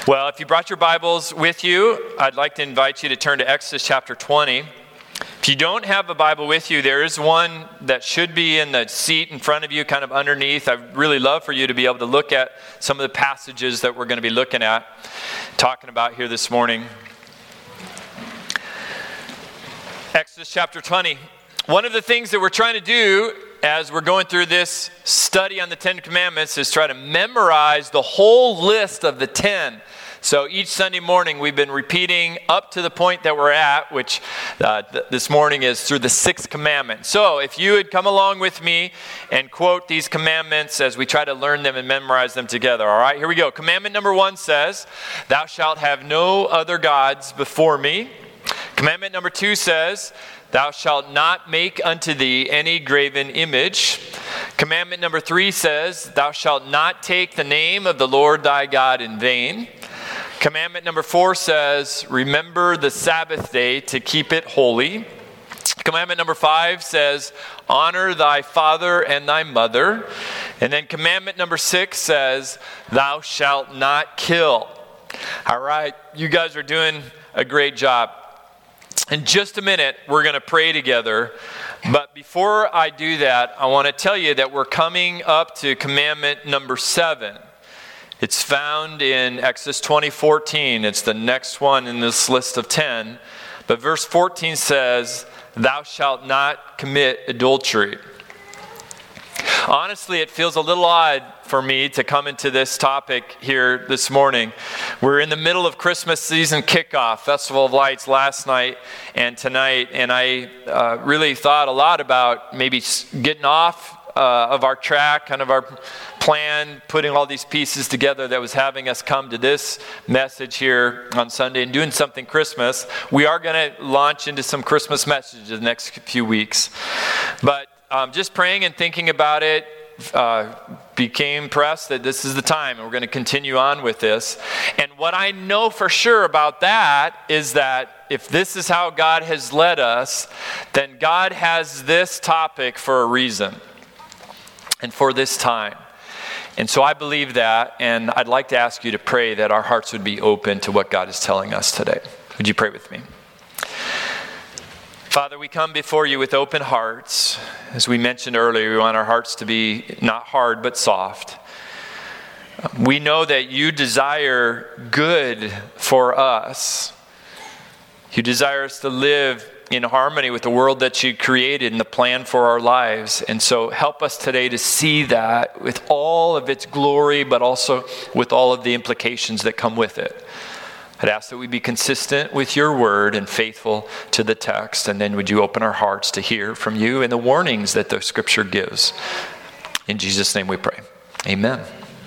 Well, if you brought your Bibles with you, I'd like to invite you to turn to Exodus chapter 20. If you don't have a Bible with you, there is one that should be in the seat in front of you, kind of underneath. I'd really love for you to be able to look at some of the passages that we're going to be looking at, talking about here this morning. Exodus chapter 20. One of the things that we're trying to do as we're going through this study on the Ten Commandments is try to memorize the whole list of the 10. So each Sunday morning we've been repeating up to the point that we're at, which this morning is through the 6th commandment. So if you would come along with me and quote these commandments as we try to learn them and memorize them together. All right, here we go. Commandment number 1 says, "Thou shalt have no other gods before me." Commandment number 2 says, "Thou shalt not make unto thee any graven image." Commandment number 3 says, "Thou shalt not take the name of the Lord thy God in vain." Commandment number 4 says, "Remember the Sabbath day to keep it holy." Commandment number 5 says, "Honor thy father and thy mother." And then commandment number 6 says, "Thou shalt not kill." All right, you guys are doing a great job. In just a minute, we're going to pray together. But before I do that, I want to tell you that we're coming up to commandment number 7. It's found in Exodus 20:14. It's the next one in this list of 10. But verse 14 says, "Thou shalt not commit adultery." Honestly, it feels a little odd for me to come into this topic here this morning. We're in the middle of Christmas season kickoff, Festival of Lights last night and tonight, and I really thought a lot about maybe getting off of our track, kind of our plan, putting all these pieces together that was having us come to this message here on Sunday and doing something Christmas. We are going to launch into some Christmas messages the next few weeks. But just praying and thinking about it, became pressed that this is the time, and we're going to continue on with this. And what I know for sure about that is that if this is how God has led us, then God has this topic for a reason and for this time. And so I believe that, and I'd like to ask you to pray that our hearts would be open to what God is telling us today. Would you pray with me? Father, we come before you with open hearts. As we mentioned earlier, we want our hearts to be not hard but soft. We know that you desire good for us. You desire us to live in harmony with the world that you created and the plan for our lives. And so help us today to see that with all of its glory, but also with all of the implications that come with it. I'd ask that we be consistent with your word and faithful to the text. And then would you open our hearts to hear from you and the warnings that the scripture gives. In Jesus' name we pray. Amen.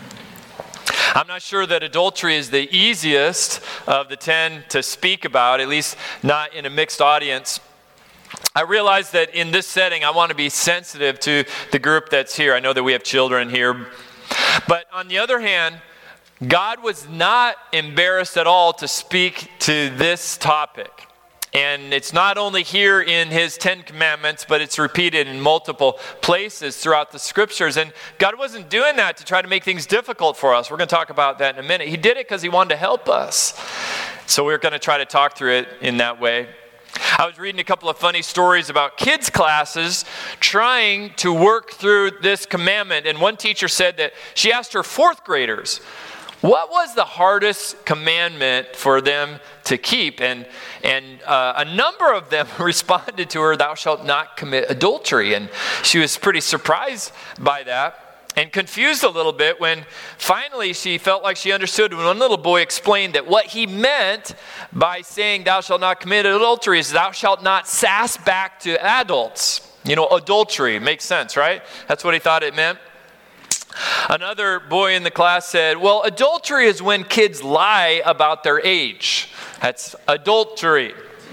I'm not sure that adultery is the easiest of the 10 to speak about, at least not in a mixed audience. I realize that in this setting, I want to be sensitive to the group that's here. I know that we have children here. But on the other hand, God was not embarrassed at all to speak to this topic. And it's not only here in his 10 commandments, but it's repeated in multiple places throughout the scriptures. And God wasn't doing that to try to make things difficult for us. We're going to talk about that in a minute. He did it because he wanted to help us. So we're going to try to talk through it in that way. I was reading a couple of funny stories about kids' classes trying to work through this commandment. And one teacher said that she asked her 4th graders, what was the hardest commandment for them to keep? And a number of them responded to her, "Thou shalt not commit adultery." And she was pretty surprised by that and confused a little bit when finally she felt like she understood when one little boy explained that what he meant by saying "thou shalt not commit adultery" is "thou shalt not sass back to adults." You know, adultery makes sense, right? That's what he thought it meant. Another boy in the class said, "Well, adultery is when kids lie about their age. That's adultery."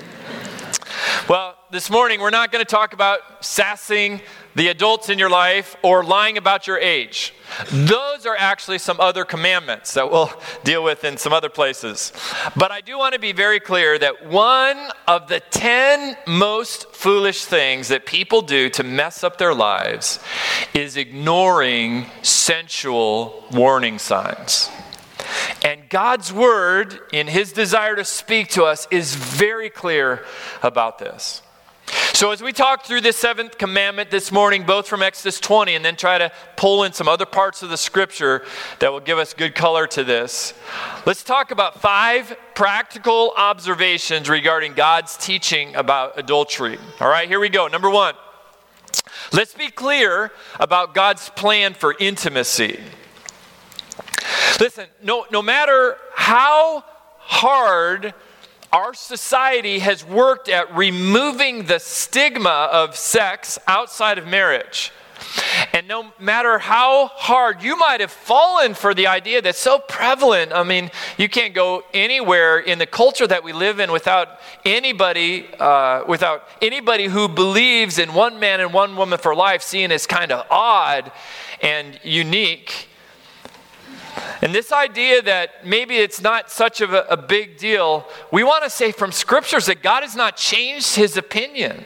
Well, this morning we're not going to talk about sassing the adults in your life or lying about your age. Those are actually some other commandments that we'll deal with in some other places. But I do want to be very clear that one of the 10 most foolish things that people do to mess up their lives is ignoring sensual warning signs. And God's word, in his desire to speak to us, is very clear about this. So as we talk through this seventh commandment this morning, both from Exodus 20 and then try to pull in some other parts of the scripture that will give us good color to this, let's talk about 5 practical observations regarding God's teaching about adultery. All right, here we go. Number 1, let's be clear about God's plan for intimacy. Listen, no matter how hard our society has worked at removing the stigma of sex outside of marriage, and no matter how hard you might have fallen for the idea that's so prevalent, I mean, you can't go anywhere in the culture that we live in without anybody who believes in one man and one woman for life seen as kind of odd and unique. And this idea that maybe it's not such of a big deal, we want to say from scriptures that God has not changed his opinion.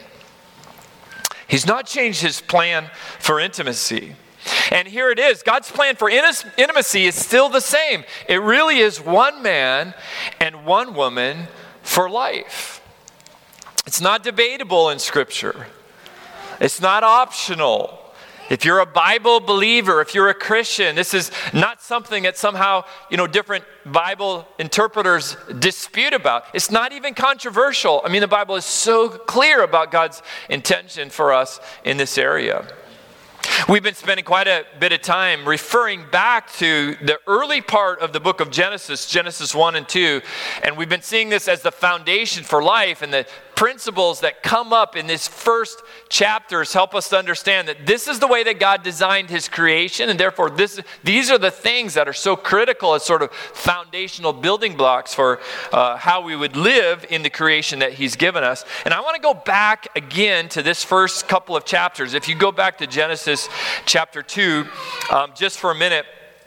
He's not changed his plan for intimacy. And here it is. God's plan for intimacy is still the same. It really is one man and one woman for life. It's not debatable in scripture. It's not optional. If you're a Bible believer, if you're a Christian, this is not something that somehow, different Bible interpreters dispute about. It's not even controversial. I mean, the Bible is so clear about God's intention for us in this area. We've been spending quite a bit of time referring back to the early part of the book of Genesis 1 and 2, and we've been seeing this as the foundation for life, and the principles that come up in these first chapters help us to understand that this is the way that God designed his creation, and therefore these are the things that are so critical as sort of foundational building blocks for how we would live in the creation that he's given us. And I want to go back again to this first couple of chapters. If you go back to Genesis chapter 2, just for a minute,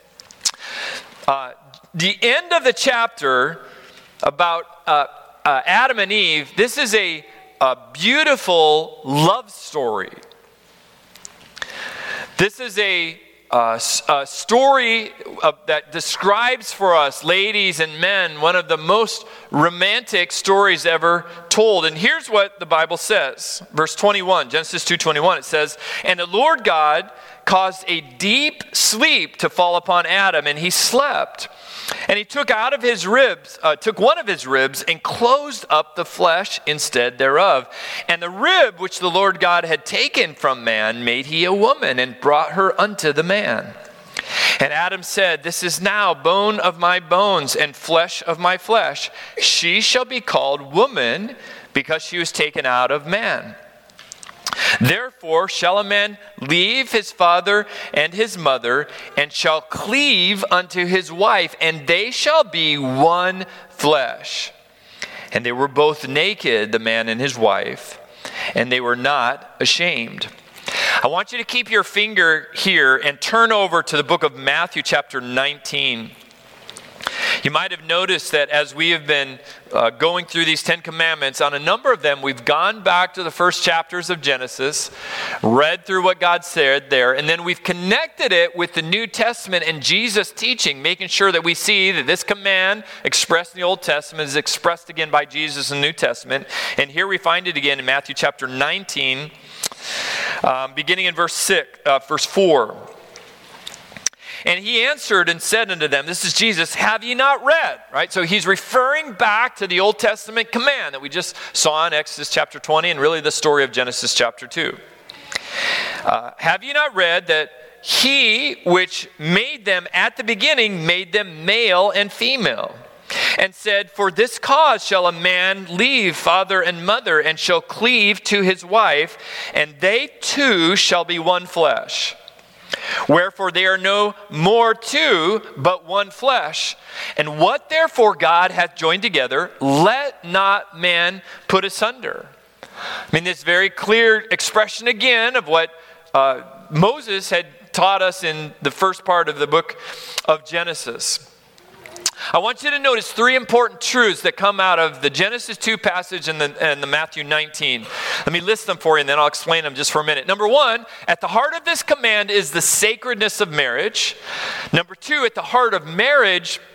the end of the chapter about Adam and Eve, this is a beautiful love story. This is a story that describes for us, ladies and men, one of the most romantic stories ever told. And here's what the Bible says. Verse 21, Genesis 2:21, it says, "And the Lord God caused a deep sleep to fall upon Adam, and he slept. And he took one of his ribs and closed up the flesh instead thereof. And the rib which the Lord God had taken from man made he a woman and brought her unto the man. And Adam said, This is now bone of my bones and flesh of my flesh. She shall be called woman because she was taken out of man. Therefore shall a man leave his father and his mother, and shall cleave unto his wife, and they shall be one flesh. And they were both naked, the man and his wife, and they were not ashamed." I want you to keep your finger here and turn over to the book of Matthew chapter 19. You might have noticed that as we have been going through these 10 commandments, on a number of them, we've gone back to the first chapters of Genesis, read through what God said there, and then we've connected it with the New Testament and Jesus' teaching, making sure that we see that this command expressed in the Old Testament is expressed again by Jesus in the New Testament. And here we find it again in Matthew chapter 19, beginning in verse 4. "And he answered and said unto them," this is Jesus, "Have ye not read?" Right? So he's referring back to the Old Testament command that we just saw in Exodus chapter 20 and really the story of Genesis chapter 2. "Have ye not read that he which made them at the beginning made them male and female? And said, For this cause shall a man leave father and mother, and shall cleave to his wife, and they two shall be one flesh. Wherefore they are no more two, but one flesh. And what therefore God hath joined together, let not man put asunder." I mean, this very clear expression again of what Moses had taught us in the first part of the book of Genesis. I want you to notice 3 important truths that come out of the Genesis 2 passage and the Matthew 19. Let me list them for you and then I'll explain them just for a minute. Number 1, at the heart of this command is the sacredness of marriage. Number 2, at the heart of marriage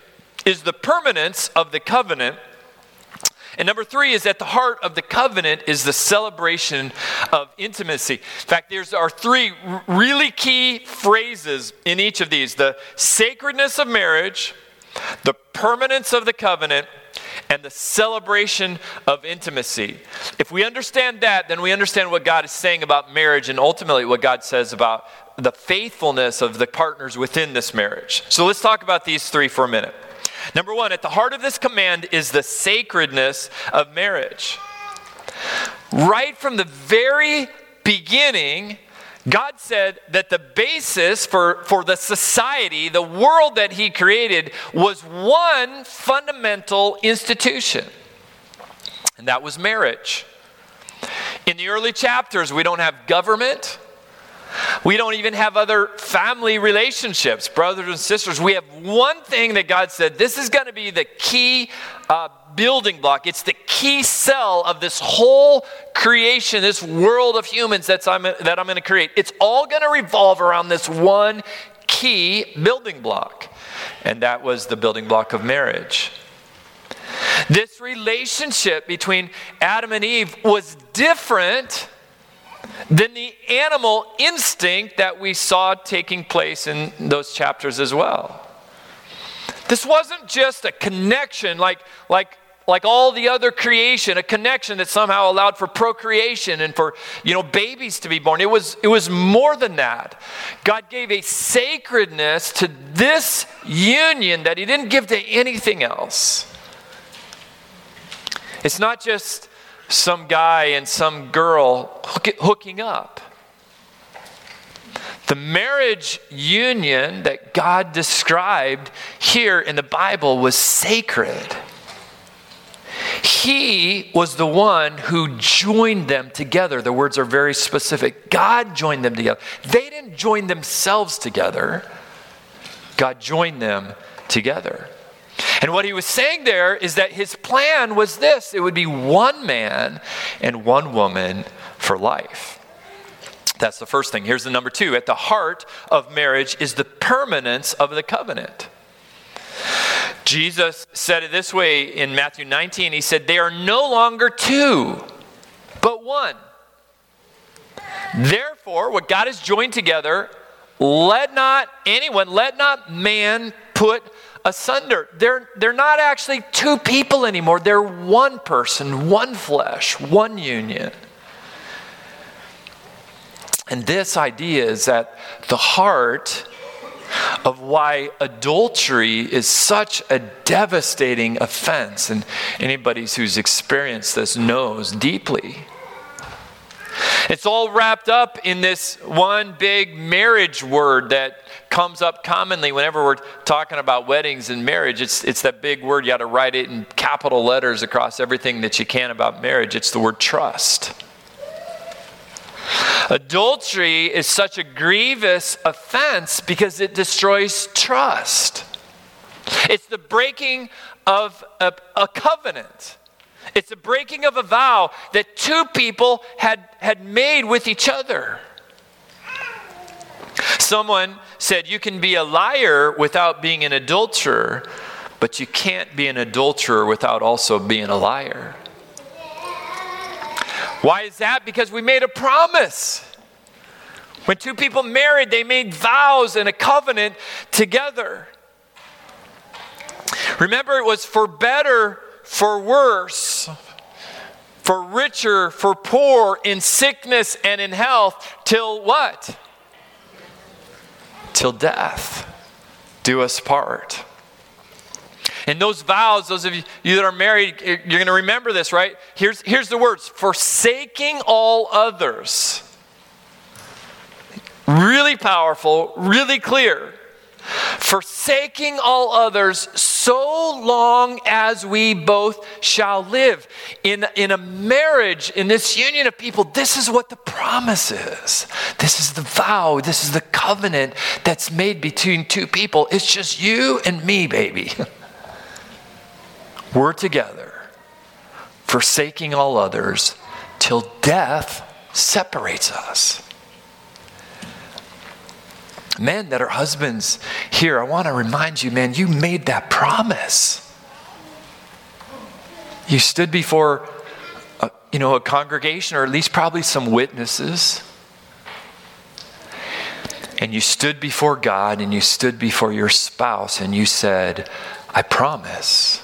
is the permanence of the covenant. And number 3 is at the heart of the covenant is the celebration of intimacy. In fact, there are 3 really key phrases in each of these: the sacredness of marriage, the permanence of the covenant, and the celebration of intimacy. If we understand that, then we understand what God is saying about marriage and ultimately what God says about the faithfulness of the partners within this marriage. So let's talk about these 3 for a minute. Number 1, at the heart of this command is the sacredness of marriage. Right from the very beginning, God said that the basis for the society, the world that he created, was one fundamental institution, and that was marriage. In the early chapters, we don't have government. We don't even have other family relationships, brothers and sisters. We have one thing that God said, this is going to be the key building block. It's the key cell of this whole creation, this world of humans that I'm going to create. It's all going to revolve around this one key building block. And that was the building block of marriage. This relationship between Adam and Eve was different than the animal instinct that we saw taking place in those chapters as well. This wasn't just a connection like all the other creation, a connection that somehow allowed for procreation and for, babies to be born. It was more than that. God gave a sacredness to this union that he didn't give to anything else. It's not just some guy and some girl hooking up. The marriage union that God described here in the Bible was sacred. He was the one who joined them together. The words are very specific. God joined them together. They didn't join themselves together. God joined them together. And what he was saying there is that his plan was this: it would be one man and one woman for life. That's the first thing. Here's the number 2. At the heart of marriage is the permanence of the covenant. Jesus said it this way in Matthew 19. He said, they are no longer 2, but 1. Therefore, what God has joined together, let not man put asunder. They're not actually 2 people anymore. They're one person, one flesh, one union. And this idea is at the heart of why adultery is such a devastating offense. And anybody who's experienced this knows deeply. It's all wrapped up in this one big marriage word that comes up commonly whenever we're talking about weddings and marriage. It's that big word. You got to write it in capital letters across everything that you can about marriage. It's the word trust. Adultery is such a grievous offense because it destroys trust. It's the breaking of a covenant. It's the breaking of a vow that 2 people had made with each other. Someone said you can be a liar without being an adulterer, but you can't be an adulterer without also being a liar. Why is that? Because we made a promise. When 2 people married, they made vows and a covenant together. Remember, it was for better, for worse, for richer, for poor, in sickness and in health, till what? Till death do us part. And those vows, those of you that are married, you're going to remember this, right? Here's the words: forsaking all others. Really powerful, really clear. Forsaking all others, so long as we both shall live. In a marriage, in this union of people, this is what the promise is. This is the vow, this is the covenant that's made between 2 people. It's just you and me, baby. We're together, forsaking all others, till death separates us. Men that are husbands here, I want to remind you, man, you made that promise. You stood before a congregation, or at least probably some witnesses. And you stood before God, and you stood before your spouse, and you said, I promise.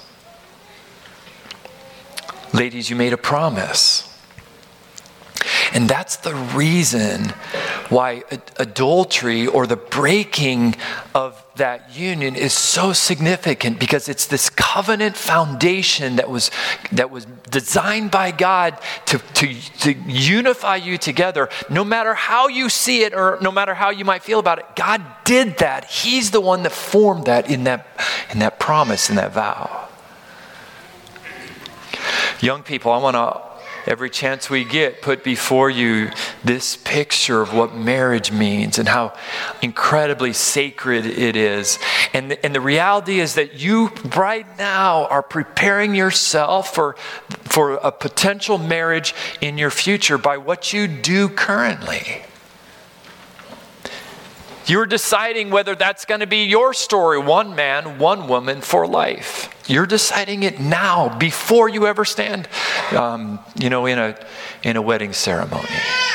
Ladies, you made a promise. And that's the reason why adultery, or the breaking of that union, is so significant, because it's this covenant foundation that was designed by God to unify you together. No matter how you see it, or no matter how you might feel about it, God did that. He's the one that formed that in that promise, in that vow. Young people, I want to, every chance we get, put before you this picture of what marriage means and how incredibly sacred it is. And the reality is that you right now are preparing yourself for a potential marriage in your future by what you do currently. You're deciding whether that's going to be your story, one man, one woman for life. You're deciding it now, before you ever stand, in a wedding ceremony.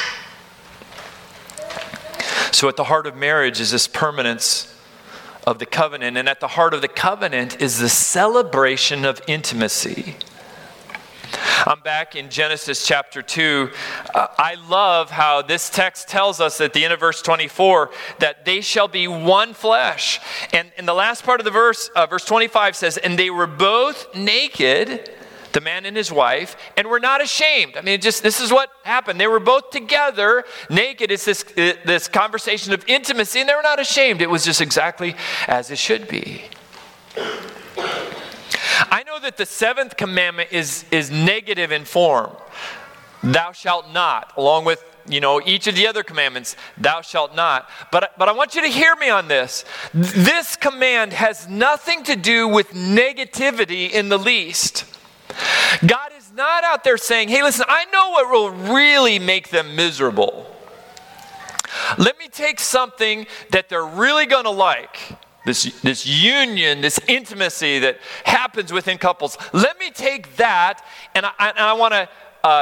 So at the heart of marriage is this permanence of the covenant, and at the heart of the covenant is the celebration of intimacy. I'm back in Genesis chapter 2. I love how this text tells us at the end of verse 24 that they shall be one flesh. And in the last part of the verse, verse 25 says, and they were both naked, the man and his wife, and were not ashamed. I mean, this is what happened. They were both together, naked. It's this conversation of intimacy, and they were not ashamed. It was just exactly as it should be. I know that the seventh commandment is negative in form. Thou shalt not, along with, each of the other commandments, thou shalt not. But I want you to hear me on this. This command has nothing to do with negativity in the least. God is not out there saying, hey, listen, I know what will really make them miserable. Let me take something that they're really going to like. This union, this intimacy that happens within couples. Let me take that and I want to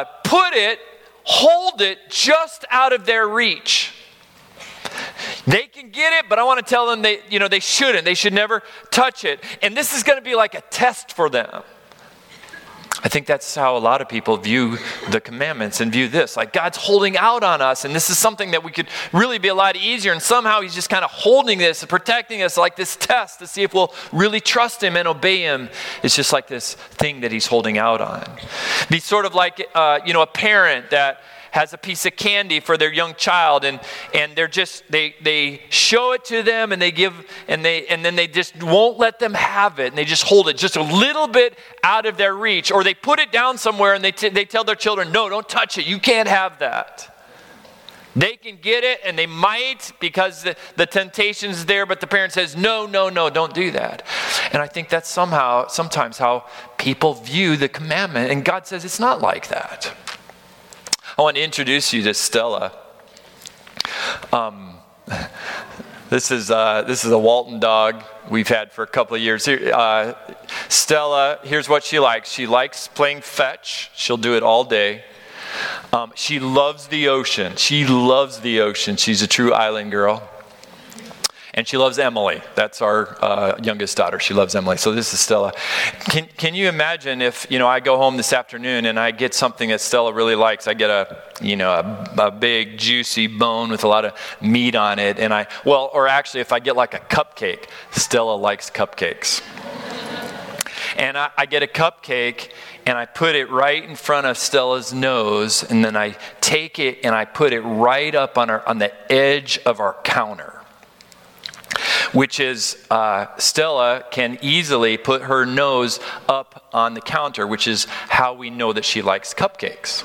hold it just out of their reach. They can get it, but I want to tell them they shouldn't. They should never touch it. And this is going to be like a test for them. I think that's how a lot of people view the commandments and view this. Like, God's holding out on us, and this is something that we could really be a lot easier, and somehow he's just kind of holding this and protecting us like this test to see if we'll really trust him and obey him. It's just like this thing that he's holding out on. Be sort of like, a parent that has a piece of candy for their young child, and they show it to them, and then they just won't let them have it, and they just hold it just a little bit out of their reach, or they put it down somewhere and they tell their children, no, don't touch it, you can't have that. They can get it, and they might because the temptation's there, but the parent says, no, don't do that. And I think that's sometimes how people view the commandment, and God says it's not like that. I want to introduce you to Stella. This is a Walton dog we've had for a couple of years. Stella, here's what she likes. She likes playing fetch. She'll do it all day. She loves the ocean. She's a true island girl. And she loves Emily. That's our youngest daughter. She loves Emily. So this is Stella. Can you imagine if, I go home this afternoon and I get something that Stella really likes? I get a big juicy bone with a lot of meat on it. And if I get like a cupcake. Stella likes cupcakes. And I get a cupcake and I put it right in front of Stella's nose, and then I take it and I put it right up on the edge of our counter. Which is, Stella can easily put her nose up on the counter, which is how we know that she likes cupcakes.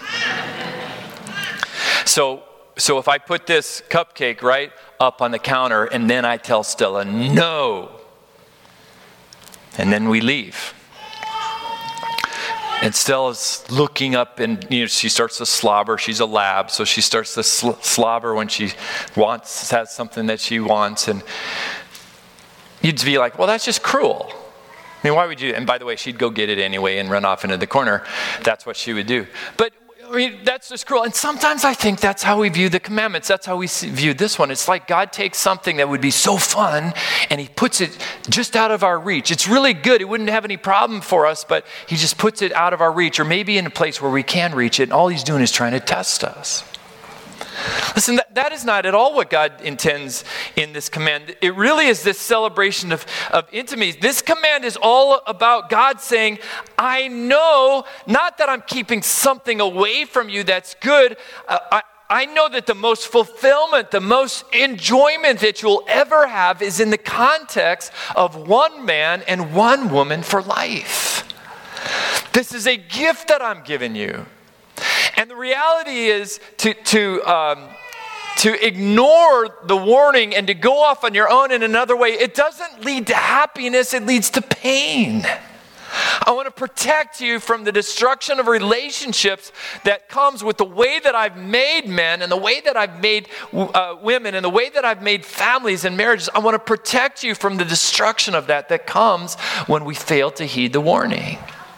So if I put this cupcake right up on the counter and then I tell Stella, no, and then we leave. And Stella's looking up and, she starts to slobber. She's a lab, so she starts to slobber when she has something that she wants. And you'd be like, well, that's just cruel. I mean, why would you? And by the way, she'd go get it anyway and run off into the corner. That's what she would do. But that's just cruel. And sometimes I think that's how we view the commandments. That's how we view this one. It's like God takes something that would be so fun and he puts it just out of our reach. It's really good. It wouldn't have any problem for us, but he just puts it out of our reach, or maybe in a place where we can reach it. And all he's doing is trying to test us. Listen, that is not at all what God intends in this command. It really is this celebration of intimacy. This command is all about God saying, I know, not that I'm keeping something away from you that's good. I know that the most fulfillment, the most enjoyment that you'll ever have is in the context of one man and one woman for life. This is a gift that I'm giving you. And the reality is to ignore the warning and to go off on your own in another way, it doesn't lead to happiness, it leads to pain. I want to protect you from the destruction of relationships that comes with the way that I've made men and the way that I've made women and the way that I've made families and marriages. I want to protect you from the destruction of that comes when we fail to heed the warning.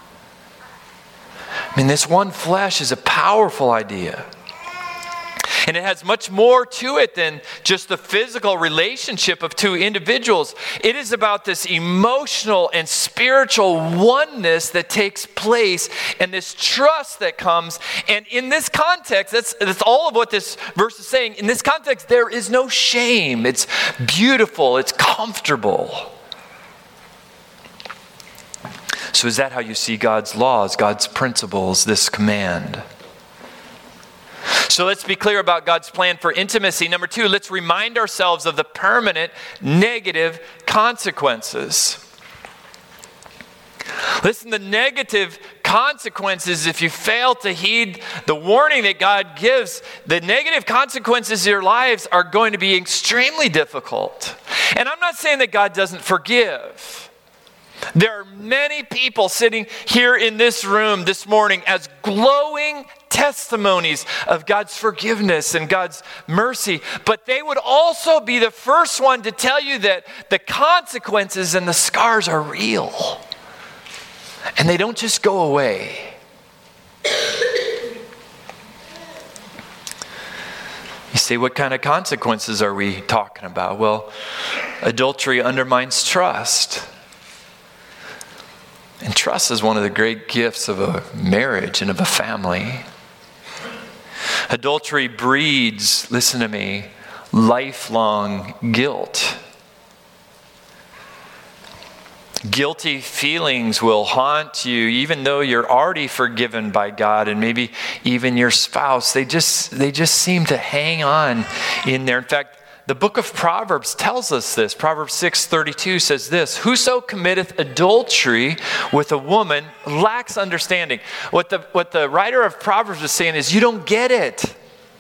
I mean, this one flesh is a powerful idea. And it has much more to it than just the physical relationship of two individuals. It is about this emotional and spiritual oneness that takes place and this trust that comes. And in this context, that's all of what this verse is saying. In this context, there is no shame. It's beautiful. It's comfortable. So is that how you see God's laws, God's principles, this command? So let's be clear about God's plan for intimacy. Number 2, let's remind ourselves of the permanent negative consequences. Listen, the negative consequences, if you fail to heed the warning that God gives, the negative consequences of your lives are going to be extremely difficult. And I'm not saying that God doesn't forgive. There are many people sitting here in this room this morning as glowing testimonies of God's forgiveness and God's mercy, but they would also be the first one to tell you that the consequences and the scars are real. And they don't just go away. You say, what kind of consequences are we talking about? Well, adultery undermines trust. And trust is one of the great gifts of a marriage and of a family. Adultery breeds, listen to me, lifelong guilt. Guilty feelings will haunt you even though you're already forgiven by God and maybe even your spouse. They just seem to hang on in there. In fact, the book of Proverbs tells us this. Proverbs 6:32 says this: "Whoso committeth adultery with a woman lacks understanding." What the writer of Proverbs is saying is, you don't get it.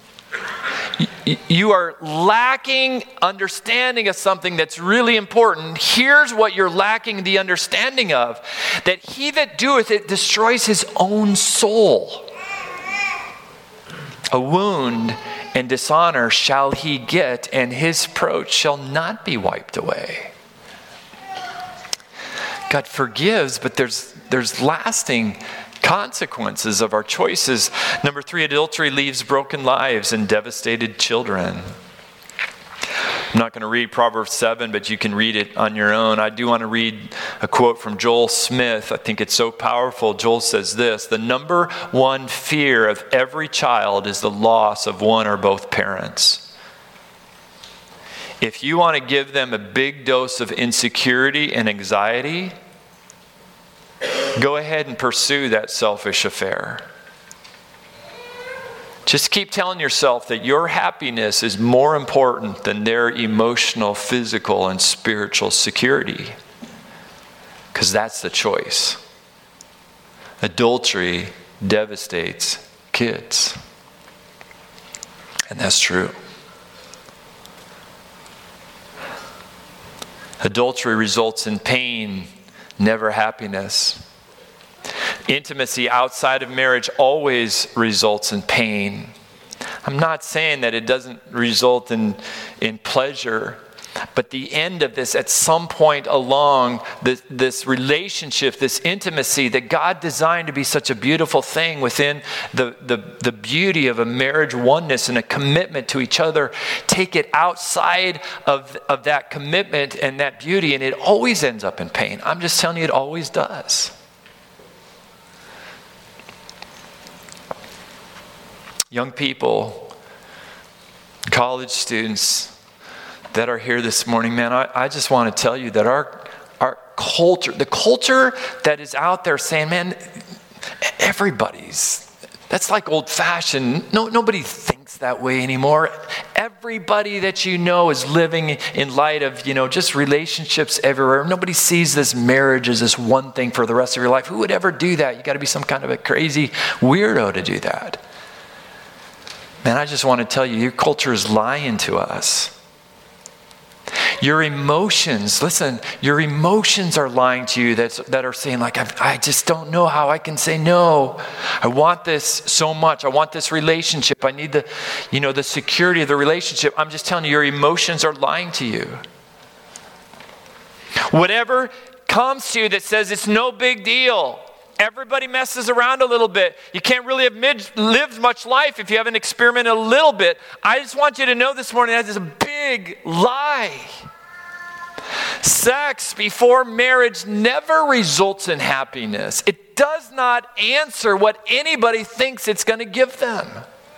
You are lacking understanding of something that's really important. Here's what you're lacking the understanding of: that he that doeth it destroys his own soul. A wound and dishonor shall he get, and his reproach shall not be wiped away. God forgives, but there's lasting consequences of our choices. Number 3, adultery leaves broken lives and devastated children. I'm not going to read Proverbs 7, but you can read it on your own. I do want to read a quote from Joel Smith. I think it's so powerful. Joel says this: "The number one fear of every child is the loss of one or both parents." If you want to give them a big dose of insecurity and anxiety, go ahead and pursue that selfish affair. Just keep telling yourself that your happiness is more important than their emotional, physical, and spiritual security. Because that's the choice. Adultery devastates kids. And that's true. Adultery results in pain, never happiness. intimacy outside of marriage always results in pain. I'm not saying that it doesn't result in pleasure, but the end of this, at some point along this relationship, this intimacy that God designed to be such a beautiful thing within the beauty of a marriage oneness and a commitment to each other, take it outside of that commitment and that beauty, and it always ends up in pain. I'm just telling you, it always does. Young people, college students that are here this morning, man, I just want to tell you that our culture, the culture that is out there saying, man, that's like old fashioned. Nobody thinks that way anymore. Everybody that you know is living in light of, just relationships everywhere. Nobody sees this marriage as this one thing for the rest of your life. Who would ever do that? You got to be some kind of a crazy weirdo to do that. Man, I just want to tell you, your culture is lying to us. Your emotions, listen, your emotions are lying to you that are saying like, I just don't know how I can say no. I want this so much. I want this relationship. I need the security of the relationship. I'm just telling you, your emotions are lying to you. Whatever comes to you that says it's no big deal. Everybody messes around a little bit. You can't really have lived much life if you haven't experimented a little bit. I just want you to know this morning that is a big lie. Sex before marriage never results in happiness. It does not answer what anybody thinks it's going to give them.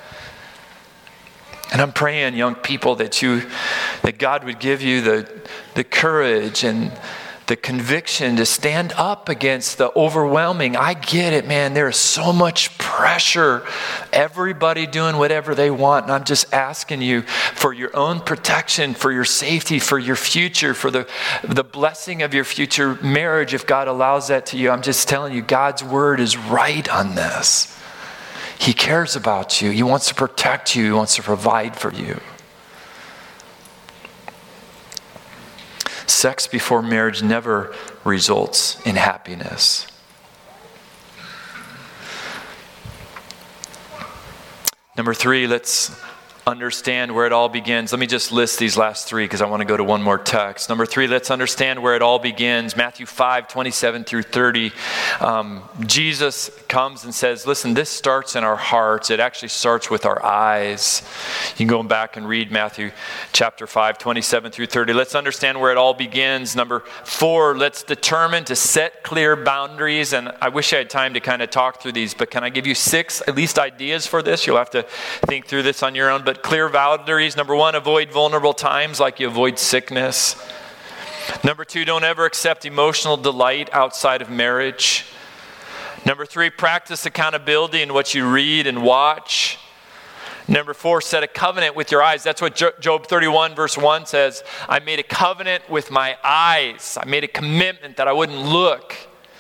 And I'm praying, young people, that God would give you the courage and the conviction to stand up against the overwhelming. I get it, man. There's so much pressure. Everybody doing whatever they want. And I'm just asking you for your own protection, for your safety, for your future, for the blessing of your future marriage, if God allows that to you. I'm just telling you, God's word is right on this. He cares about you. He wants to protect you. He wants to provide for you. Sex before marriage never results in happiness. Number 3, let's understand where it all begins. Let me just list these last 3 because I want to go to one more text. Number 3, let's understand where it all begins. Matthew 5:27 through 30. Jesus comes and says, listen, this starts in our hearts. It actually starts with our eyes. You can go back and read Matthew chapter 5:27 through 30. Let's understand where it all begins. Number 4, let's determine to set clear boundaries. And I wish I had time to kind of talk through these, but can I give you 6 at least ideas for this? You'll have to think through this on your own. But clear boundaries. Number 1, avoid vulnerable times like you avoid sickness. Number 2, don't ever accept emotional delight outside of marriage. Number 3, practice accountability in what you read and watch. Number 4, set a covenant with your eyes. That's what Job 31 verse 1 says. I made a covenant with my eyes. I made a commitment that I wouldn't look.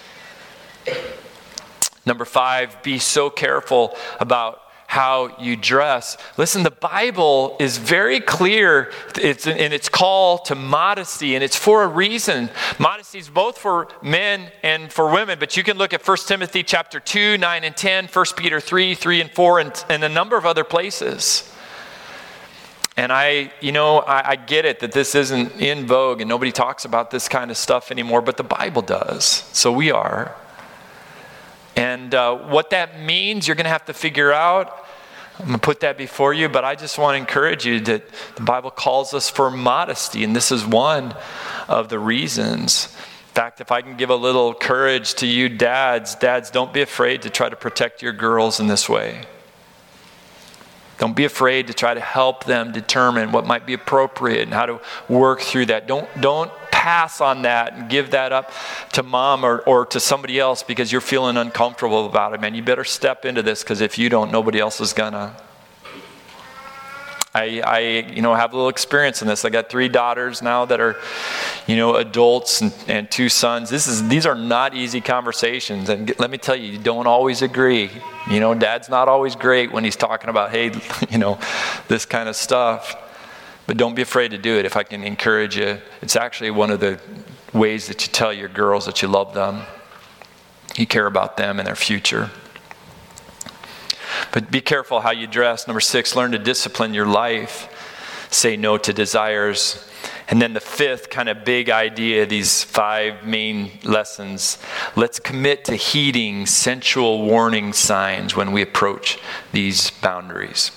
Number 5, be so careful about how you dress. Listen, the Bible is very clear in its call to modesty, and it's for a reason. Modesty is both for men and for women, but you can look at 1 Timothy chapter 2, 9 and 10, 1 Peter 3, 3 and 4, and a number of other places. And I get it that this isn't in vogue and nobody talks about this kind of stuff anymore, but the Bible does. So we are. And what that means, you're going to have to figure out. I'm going to put that before you, but I just want to encourage you that the Bible calls us for modesty, and this is one of the reasons. In fact, if I can give a little courage to you dads, don't be afraid to try to protect your girls in this way. Don't be afraid to try to help them determine what might be appropriate and how to work through that. Don't pass on that and give that up to mom or to somebody else because you're feeling uncomfortable about it, man. You better step into this because if you don't, nobody else is gonna. I have a little experience in this. I got 3 daughters now that are, adults and 2 sons. These are not easy conversations. And let me tell you, you don't always agree. Dad's not always great when he's talking about, hey, this kind of stuff. But don't be afraid to do it if I can encourage you. It's actually one of the ways that you tell your girls that you love them. You care about them and their future. But be careful how you dress. Number 6, learn to discipline your life. Say no to desires. And then the 5th kind of big idea, these 5 main lessons. Let's commit to heeding sensual warning signs when we approach these boundaries.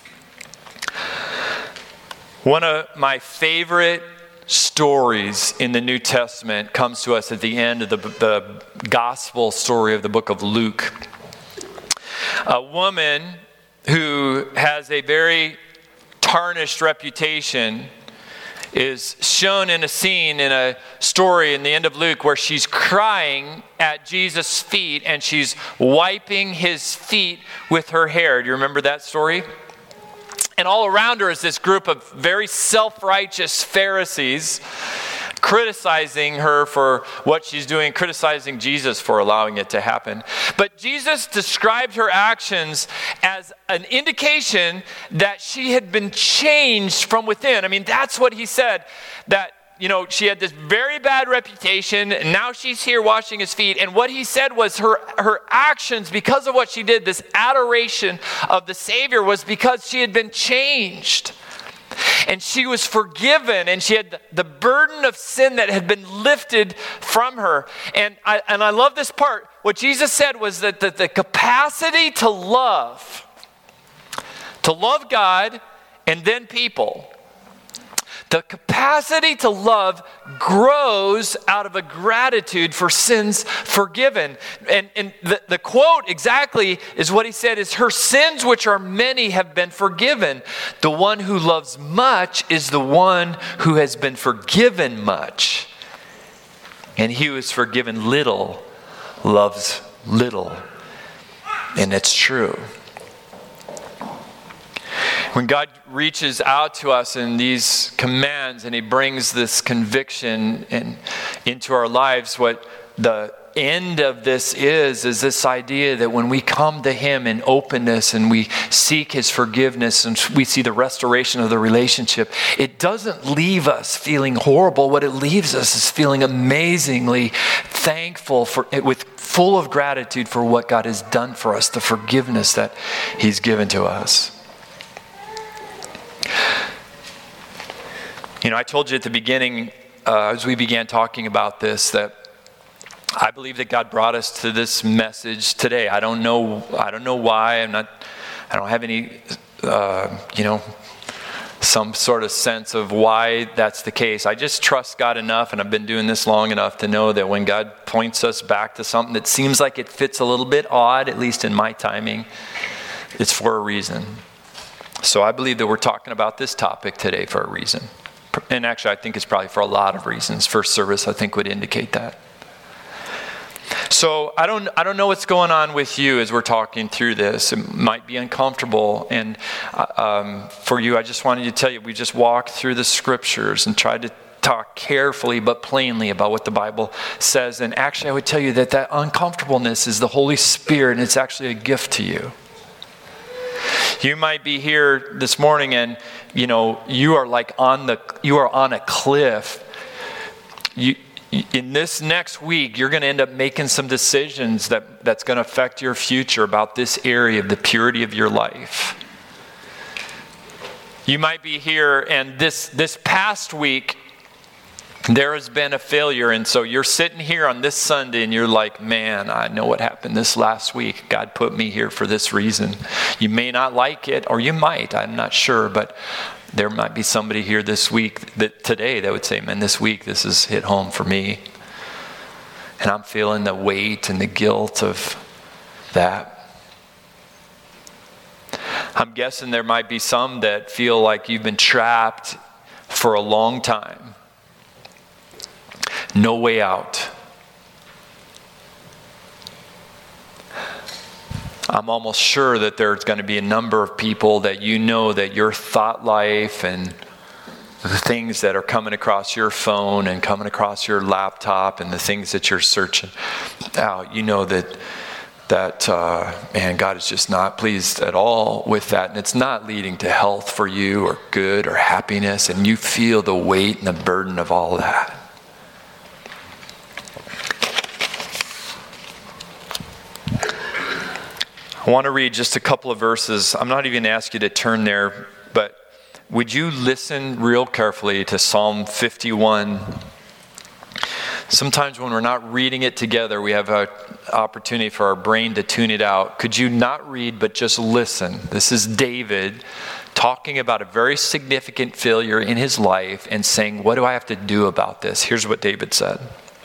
One of my favorite stories in the New Testament comes to us at the end of the gospel story of the book of Luke. A woman who has a very tarnished reputation is shown in a scene in a story in the end of Luke where she's crying at Jesus' feet and she's wiping his feet with her hair. Do you remember that story? And all around her is this group of very self-righteous Pharisees criticizing her for what she's doing, criticizing Jesus for allowing it to happen. But Jesus described her actions as an indication that she had been changed from within. I mean, that's what he said, that, you know, she had this very bad reputation, and now she's here washing his feet. And what he said was her actions, because of what she did, this adoration of the Savior, was because she had been changed. And she was forgiven, and she had the burden of sin that had been lifted from her. And I love this part. What Jesus said was that the capacity to love God and then people, the capacity to love grows out of a gratitude for sins forgiven. And the quote exactly is what he said is, her sins, which are many, have been forgiven. The one who loves much is the one who has been forgiven much. And he who is forgiven little loves little. And it's true. When God reaches out to us in these commands and he brings this conviction into our lives, what the end of this is this idea that when we come to him in openness and we seek his forgiveness and we see the restoration of the relationship, it doesn't leave us feeling horrible. What it leaves us is feeling amazingly thankful with full of gratitude for what God has done for us, the forgiveness that he's given to us. You know, I told you at the beginning, as we began talking about this, that I believe that God brought us to this message today. I don't know why. I don't have any, some sort of sense of why that's the case. I just trust God enough, and I've been doing this long enough to know that when God points us back to something that seems like it fits a little bit odd, at least in my timing, it's for a reason. So I believe that we're talking about this topic today for a reason. And actually, I think it's probably for a lot of reasons. First service, I think, would indicate that. So I don't know what's going on with you as we're talking through this. It might be uncomfortable. And for you, I just wanted to tell you, we just walked through the scriptures and tried to talk carefully but plainly about what the Bible says. And actually, I would tell you that uncomfortableness is the Holy Spirit, and it's actually a gift to you. You might be here this morning and, you are on a cliff. In this next week, you're going to end up making some decisions that's going to affect your future about this area of the purity of your life. You might be here and this past week, there has been a failure, and so you're sitting here on this Sunday and you're like, man, I know what happened this last week. God put me here for this reason. You may not like it, or you might, I'm not sure, but there might be somebody here this week, today, that would say, man, this week this has hit home for me. And I'm feeling the weight and the guilt of that. I'm guessing there might be some that feel like you've been trapped for a long time. No way out. I'm almost sure that there's going to be a number of people that that your thought life and the things that are coming across your phone and coming across your laptop and the things that you're searching out, man, God is just not pleased at all with that. And it's not leading to health for you or good or happiness. And you feel the weight and the burden of all that. I want to read just a couple of verses. I'm not even going to ask you to turn there, but would you listen real carefully to Psalm 51? Sometimes when we're not reading it together, we have an opportunity for our brain to tune it out. Could you not read, but just listen? This is David talking about a very significant failure in his life and saying, what do I have to do about this? Here's what David said.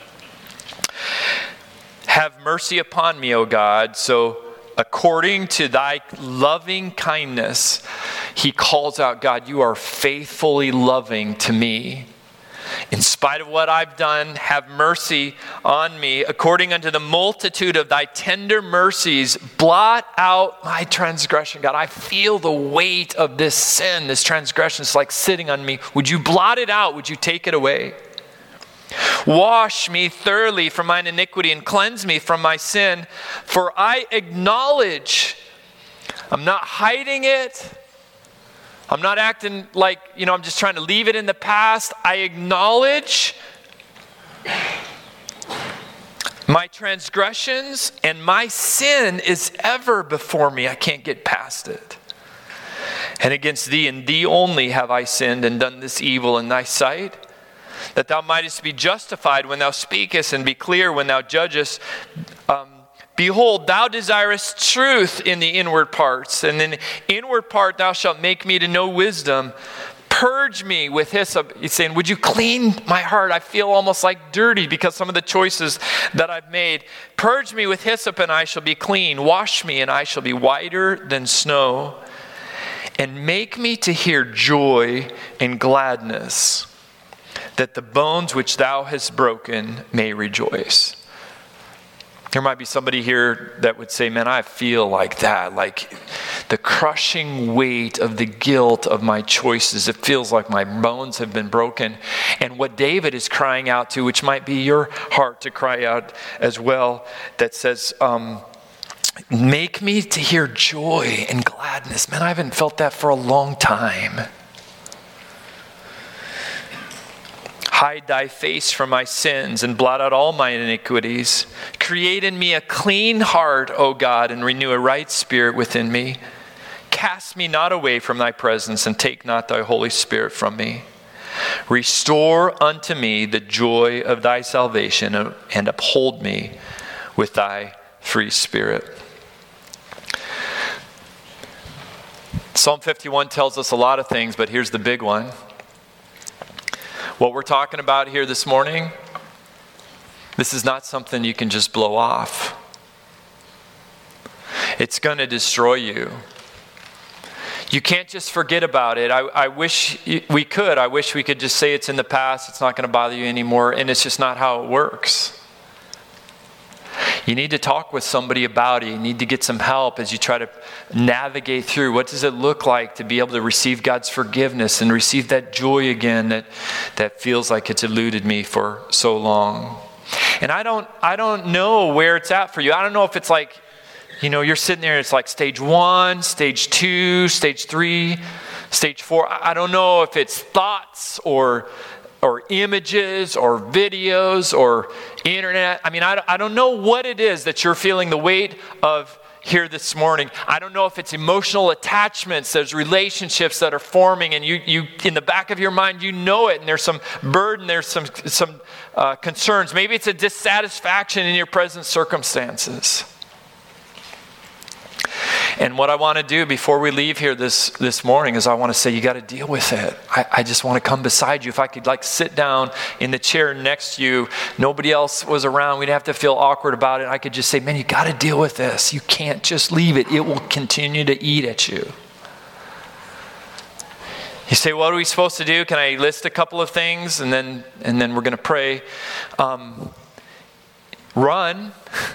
Have mercy upon me, O God, so according to thy loving kindness, he calls out, God, you are faithfully loving to me. In spite of what I've done, have mercy on me. According unto the multitude of thy tender mercies, blot out my transgression. God, I feel the weight of this sin, this transgression. It's like sitting on me. Would you blot it out? Would you take it away? Wash me thoroughly from mine iniquity and cleanse me from my sin. For I acknowledge, I'm not hiding it. I'm not acting like, I'm just trying to leave it in the past. I acknowledge my transgressions, and my sin is ever before me. I can't get past it. And against thee and thee only have I sinned and done this evil in thy sight, that thou mightest be justified when thou speakest and be clear when thou judgest. Behold, thou desirest truth in the inward parts, and in the inward part thou shalt make me to know wisdom. Purge me with hyssop. He's saying, would you clean my heart? I feel almost like dirty because some of the choices that I've made. Purge me with hyssop and I shall be clean. Wash me and I shall be whiter than snow. And make me to hear joy and gladness, that the bones which thou hast broken may rejoice. There might be somebody here that would say, man, I feel like that, like the crushing weight of the guilt of my choices. It feels like my bones have been broken. And what David is crying out to, which might be your heart to cry out as well, that says, make me to hear joy and gladness. Man, I haven't felt that for a long time. Hide thy face from my sins and blot out all my iniquities. Create in me a clean heart, O God, and renew a right spirit within me. Cast me not away from thy presence and take not thy Holy Spirit from me. Restore unto me the joy of thy salvation and uphold me with thy free spirit. Psalm 51 tells us a lot of things, but here's the big one. What we're talking about here this morning, this is not something you can just blow off. It's going to destroy you. You can't just forget about it. I wish we could. I wish we could just say it's in the past, it's not going to bother you anymore, and it's just not how it works. You need to talk with somebody about it. You need to get some help as you try to navigate through. What does it look like to be able to receive God's forgiveness and receive that joy again that feels like it's eluded me for so long? And I don't know where it's at for you. I don't know if it's like, you're sitting there and it's like stage 1, stage 2, stage 3, stage 4. I don't know if it's thoughts or images or videos or internet. I don't know what it is that you're feeling the weight of here this morning. I don't know if it's emotional attachments, there's relationships that are forming and you in the back of your mind, you know it, and there's some burden, there's some concerns. Maybe it's a dissatisfaction in your present circumstances. And what I want to do before we leave here this morning is I want to say, you got to deal with it. I just want to come beside you. If I could sit down in the chair next to you, nobody else was around, we'd have to feel awkward about it. I could just say, man, you got to deal with this. You can't just leave it. It will continue to eat at you. You say, what are we supposed to do? Can I list a couple of things? And then we're going to pray. Run.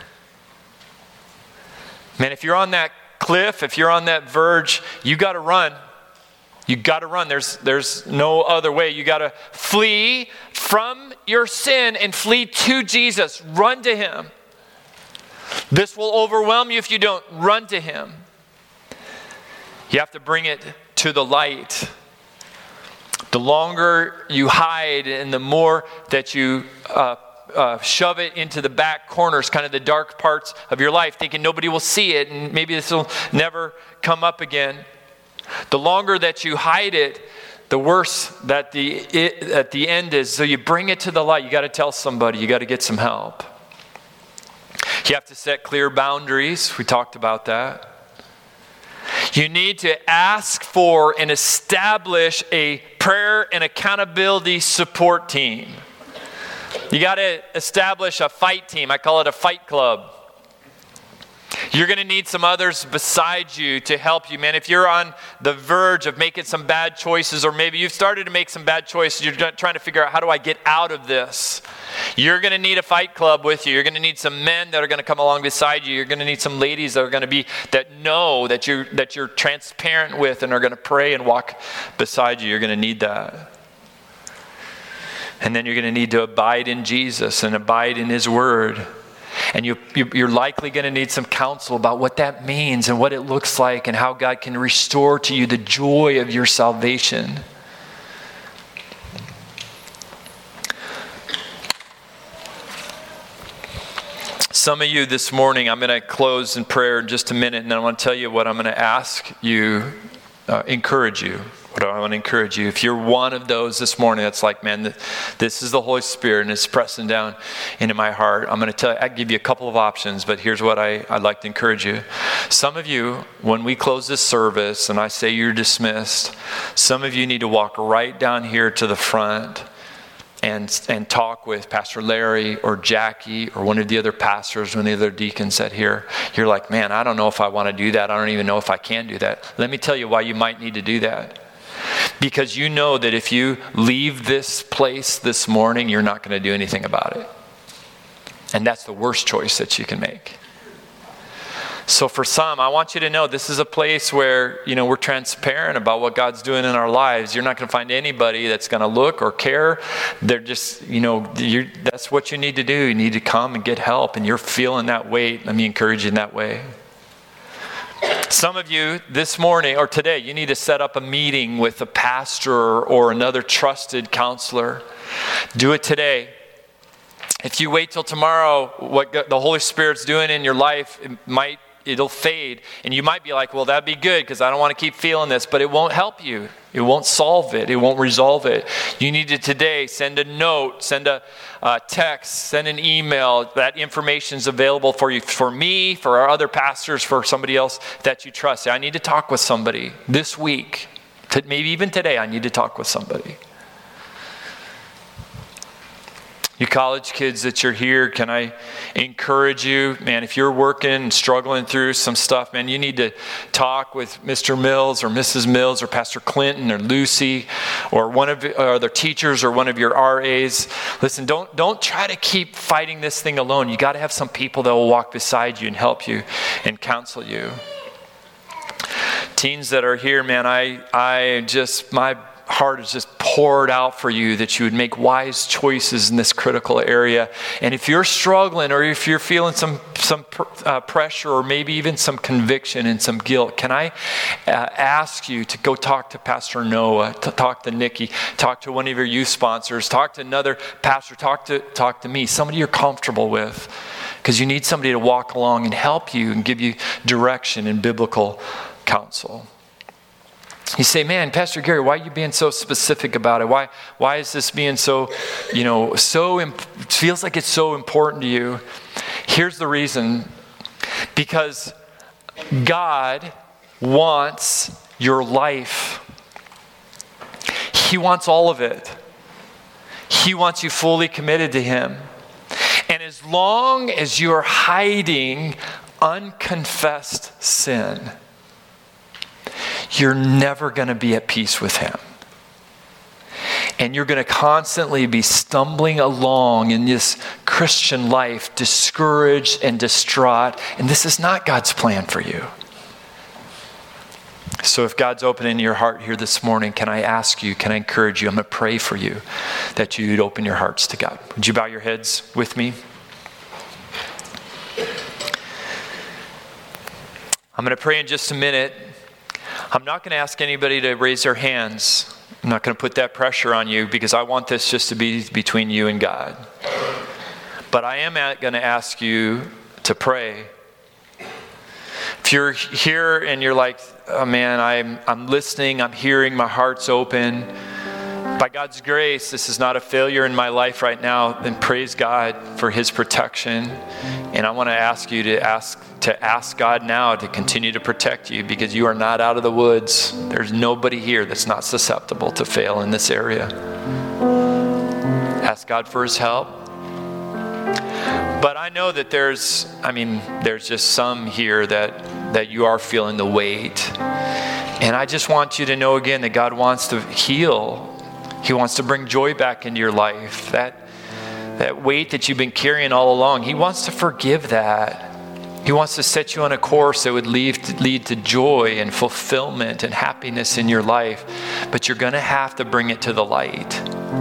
Man, if you're on that cliff, if you're on that verge, you got to run. You got to run. There's no other way. You got to flee from your sin and flee to Jesus. Run to him. This will overwhelm you if you don't run to him. You have to bring it to the light. The longer you hide and the more that you shove it into the back corners, kind of the dark parts of your life, thinking nobody will see it and maybe this will never come up again. The longer that you hide it, the worse that at the end is. So you bring it to the light. You got to tell somebody. You got to get some help. You have to set clear boundaries. We talked about that. You need to ask for and establish a prayer and accountability support team. You got to establish a fight team. I call it a fight club. You're going to need some others beside you to help you, man. If you're on the verge of making some bad choices, or maybe you've started to make some bad choices, you're trying to figure out, how do I get out of this? You're going to need a fight club with you. You're going to need some men that are going to come along beside you. You're going to need some ladies that are going to that know that you're transparent with and are going to pray and walk beside you. You're going to need that. And then you're going to need to abide in Jesus and abide in His Word. And you're likely going to need some counsel about what that means and what it looks like and how God can restore to you the joy of your salvation. Some of you this morning, I'm going to close in prayer in just a minute, and I want to tell you what I'm going to ask you, encourage you. What I want to encourage you, if you're one of those this morning that's like, man, this is the Holy Spirit and it's pressing down into my heart, I'm going to give you a couple of options, but here's what I'd like to encourage you. Some of you, when we close this service and I say you're dismissed, some of you need to walk right down here to the front and talk with Pastor Larry or Jackie or one of the other pastors, one of the other deacons that here. You're like, man, I don't know if I want to do that. I don't even know if I can do that. Let me tell you why you might need to do that. Because you know that if you leave this place this morning, you're not going to do anything about it. And that's the worst choice that you can make. So for some, I want you to know this is a place where, we're transparent about what God's doing in our lives. You're not going to find anybody that's going to look or care. They're just, that's what you need to do. You need to come and get help, and you're feeling that weight. Let me encourage you in that way. Some of you this morning or today, you need to set up a meeting with a pastor or another trusted counselor. Do it today. If you wait till tomorrow, what the Holy Spirit's doing in your life, it'll fade. And you might be like, well, that'd be good because I don't want to keep feeling this, but it won't help you. It won't solve it. It won't resolve it. You need to today send a note, send a text, send an email. That information is available for you, for me, for our other pastors, for somebody else that you trust. Say, I need to talk with somebody this week. Maybe even today, I need to talk with somebody. You college kids that you're here, can I encourage you, man, if you're working and struggling through some stuff, man, you need to talk with Mr. Mills or Mrs. Mills or Pastor Clinton or Lucy or one of their teachers or one of your RAs. Listen, don't try to keep fighting this thing alone. You got to have some people that will walk beside you and help you and counsel you. Teens that are here, man, my heart is just poured out for you that you would make wise choices in this critical area. And if you're struggling or if you're feeling some pressure or maybe even some conviction and some guilt, can I ask you to go talk to Pastor Noah, to talk to Nikki, talk to one of your youth sponsors, talk to another pastor, talk to me, somebody you're comfortable with, because you need somebody to walk along and help you and give you direction and biblical counsel. You say, man, Pastor Gary, why are you being so specific about it? Why is this being so, feels like it's so important to you? Here's the reason. Because God wants your life. He wants all of it. He wants you fully committed to Him. And as long as you're hiding unconfessed sin, you're never going to be at peace with Him. And you're going to constantly be stumbling along in this Christian life, discouraged and distraught. And this is not God's plan for you. So if God's opening your heart here this morning, can I encourage you, I'm going to pray for you that you'd open your hearts to God. Would you bow your heads with me? I'm going to pray in just a minute. I'm not going to ask anybody to raise their hands. I'm not going to put that pressure on you because I want this just to be between you and God. But I am going to ask you to pray. If you're here and you're like, oh man, I'm listening, I'm hearing, my heart's open. By God's grace, this is not a failure in my life right now, then praise God for his protection. And I want to ask you to ask God now to continue to protect you, because you are not out of the woods. There's nobody here that's not susceptible to fail in this area. Ask God for his help. But I know that there's just some here that you are feeling the weight. And I just want you to know again that God wants to heal. He wants to bring joy back into your life. That weight that you've been carrying all along, he wants to forgive that. He wants to set you on a course that would lead to joy and fulfillment and happiness in your life. But you're going to have to bring it to the light.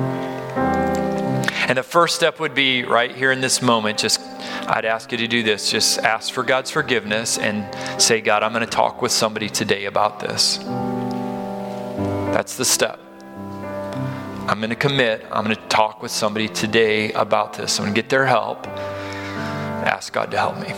And the first step would be right here in this moment, I'd ask you to do this. Just ask for God's forgiveness and say, God, I'm going to talk with somebody today about this. That's the step. I'm going to commit. I'm going to talk with somebody today about this. I'm going to get their help. Ask God to help me.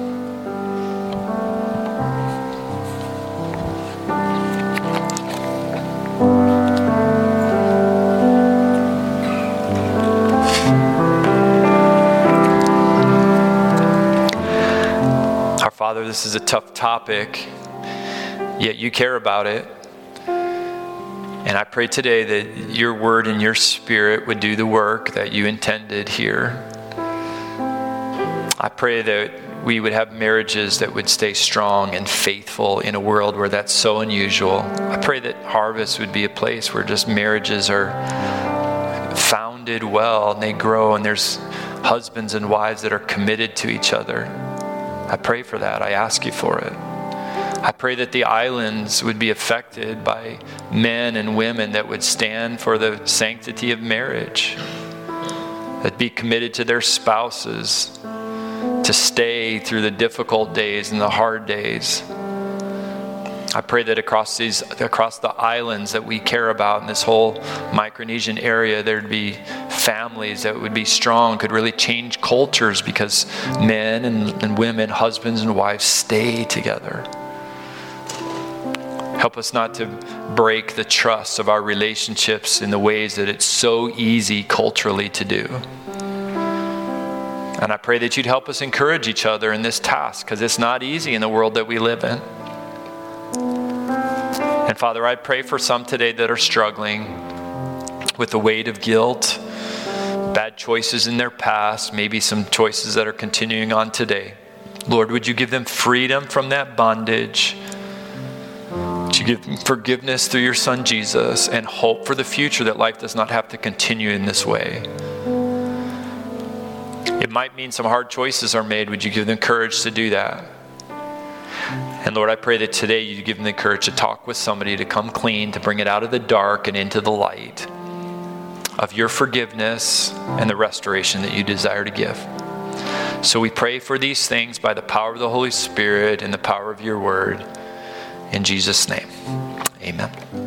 Our Father, this is a tough topic, yet you care about it. And I pray today that your word and your spirit would do the work that you intended here. I pray that we would have marriages that would stay strong and faithful in a world where that's so unusual. I pray that Harvest would be a place where just marriages are founded well and they grow, and there's husbands and wives that are committed to each other. I pray for that. I ask you for it. I pray that the islands would be affected by men and women that would stand for the sanctity of marriage, that be committed to their spouses, to stay through the difficult days and the hard days. I pray that across the islands that we care about in this whole Micronesian area, there'd be families that would be strong, could really change cultures because men and women, husbands and wives stay together. Help us not to break the trust of our relationships in the ways that it's so easy culturally to do. And I pray that you'd help us encourage each other in this task, because it's not easy in the world that we live in. And Father, I pray for some today that are struggling with the weight of guilt, bad choices in their past, maybe some choices that are continuing on today. Lord, would you give them freedom from that bondage? Would you give them forgiveness through your Son Jesus and hope for the future, that life does not have to continue in this way? It might mean some hard choices are made. Would you give them courage to do that? And Lord, I pray that today you give them the courage to talk with somebody, to come clean, to bring it out of the dark and into the light of your forgiveness and the restoration that you desire to give. So we pray for these things by the power of the Holy Spirit and the power of your word. In Jesus' name, amen.